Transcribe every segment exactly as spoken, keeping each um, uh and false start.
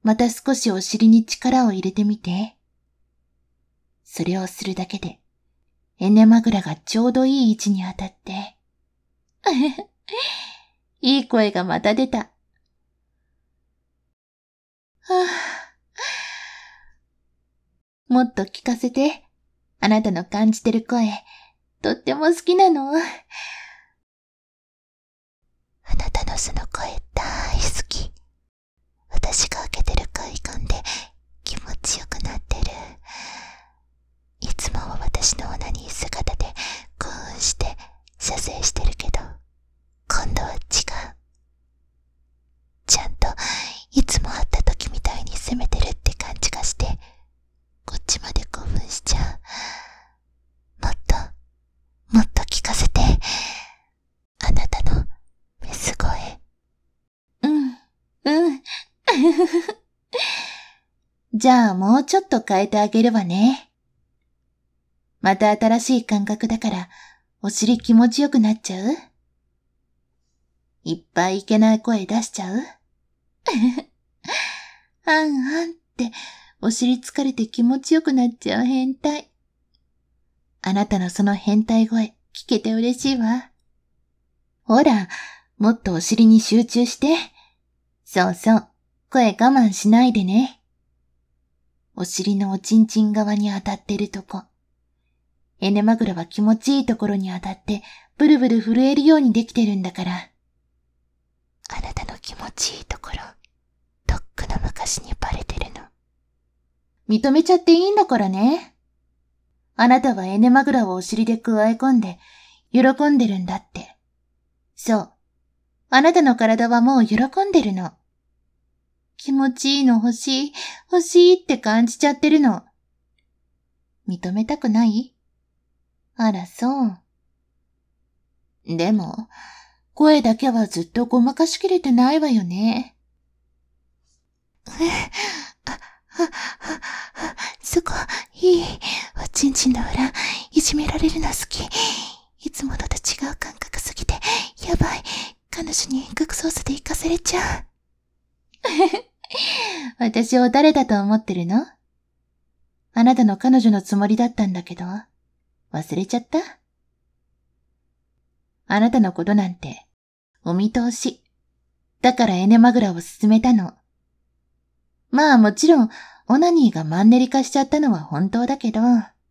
また少しお尻に力を入れてみて。それをするだけで、エネマグラがちょうどいい位置に当たって。いい声がまた出た。はあ、もっと聞かせて。あなたの感じてる声、とっても好きなの。 あなたのその声大好き。私が開けてる快感で気持ちよくなってる。いつもは私のオナニー姿で興奮して射精してるけど、今度は違う。ちゃんといつも会った時みたいに攻めてるって感じがして、こっちまで興奮しちゃう。もっと、もっと聞かせて。あなたのメス声。 うん、うん。じゃあもうちょっと変えてあげるわね。また新しい感覚だから、お尻気持ちよくなっちゃう？いっぱいいけない声出しちゃう？あんあんってお尻疲れて気持ちよくなっちゃう変態。あなたのその変態声聞けて嬉しいわ。ほら、もっとお尻に集中して。そうそう、声我慢しないでね。お尻のおちんちん側に当たってるとこ。エネマグラは気持ちいいところに当たってブルブル震えるようにできてるんだから。 あなたの気持ちいいところ、とっくの昔にバレてるの。 認めちゃっていいんだからね。あなたはエネマグラをお尻で加え込んで、喜んでるんだって。そう。あなたの体はもう喜んでるの。気持ちいいの欲しい、欲しいって感じちゃってるの。認めたくない？あら、そう。でも、声だけはずっとごまかしきれてないわよね。 そこ、いい。おちんちんの裏、いじめられるの好き。いつものと違う感覚すぎて、やばい。彼女に遠隔操作で行かされちゃう。 私を誰だと思ってるの？あなたの彼女のつもりだったんだけど、忘れちゃった？あなたのことなんて、お見通し。だからエネマグラを勧めたの。まあもちろん、オナニーがマンネリ化しちゃったのは本当だけど、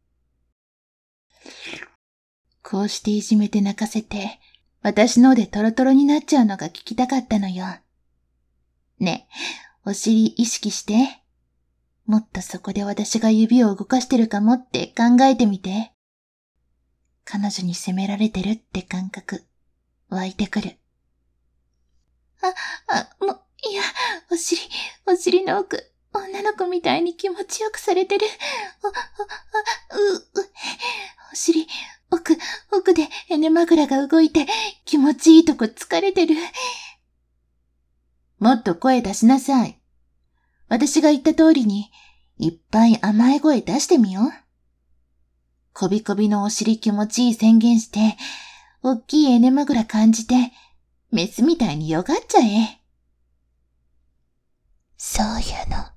こうしていじめて泣かせて、私のでトロトロになっちゃうのが聞きたかったのよ。ね、お尻意識して。もっとそこで私が指を動かしてるかもって考えてみて。彼女に責められてるって感覚、湧いてくる。あ、あ、もう、いや、お尻、お尻の奥、女の子みたいに気持ちよくされてる。お、お、あ、う、う、お尻、奥、奥でエネマグラが動いて気持ちいいとこ疲れてる。もっと声出しなさい。私が言った通りに、いっぱい甘い声出してみよう。こびこびのお尻気持ちいい宣言して、おっきいエネマグラ感じて、メスみたいによがっちゃえ。 そういうの、